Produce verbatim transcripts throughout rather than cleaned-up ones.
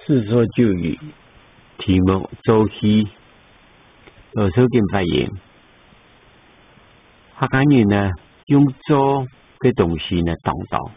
世说旧语，题目周希。有首经发言，客家人呢用做嘅东西呢当道，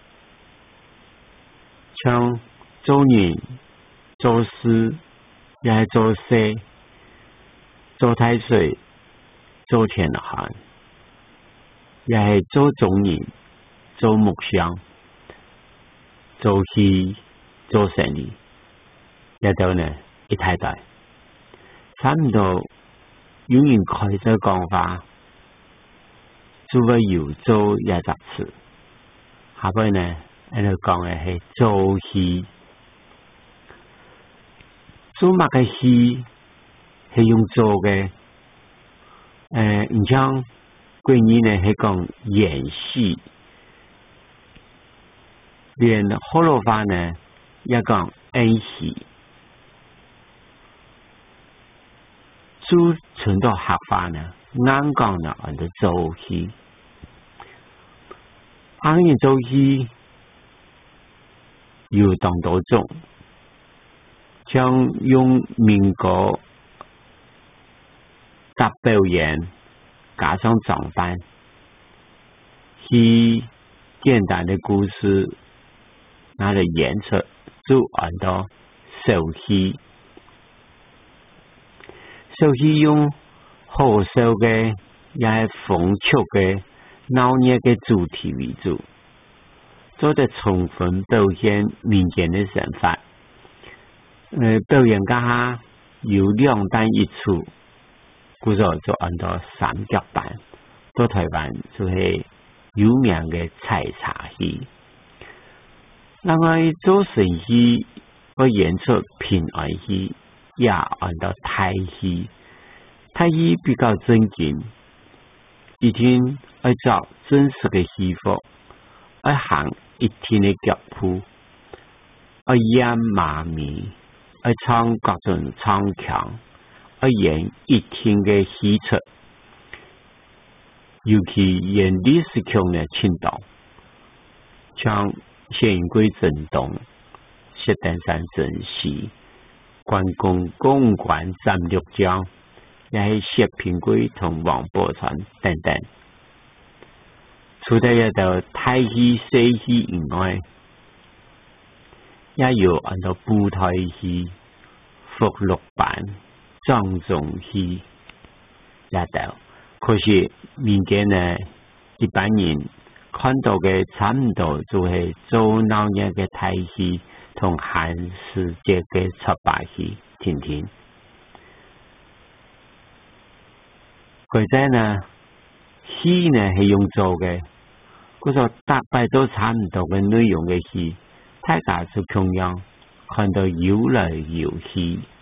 像做人、做事，也系做事，做太岁、做天寒，也系做众人、做木匠、做戏、做生意，一到呢一太大，差唔多有人开始讲法，做个有做一杂事，下边呢喺度讲嘅系做戏，做乜嘅戏係用做嘅，诶、呃，唔像桂年呢係講演戲，連河洛話呢也講演戲。做傳到客話呢，硬講呢按照做戲，客人做戲有當多種，像用民歌搭表演，加上裝扮，戲簡單的故事，拿嚟演出就按到手戲。手戲用好笑嘅，也係風趣嘅、鬧熱嘅主題為主，做得充分表現民間嘅想法。呃，表演家下有兩單一出，故作就按照三角板，到台灣就係有名嘅採茶戲。另外做生意個演出平安戲。也按照太戲，太戲比較正經，一天要找真實嘅戲服，要行一天嘅腳步，要演媽咪，要唱各種唱腔，要演一天嘅戲出，尤其演歷史劇嘅青島，像謝雲貴震動、薛丁山真戲。關公公關斬六將，也係薛平貴同王寶钏等等。除咗一道太戲、西戲以外，也有按照布袋戲、福祿版、莊重戲也道。可是民間呢，一般人看到嘅差唔多就係做鬧熱嘅太戲。同韓世界嘅出白戲，天天，佢真呢戲呢係用做嘅，嗰個大概都差唔多嘅內容嘅戲，大家就同樣看到越來越戲。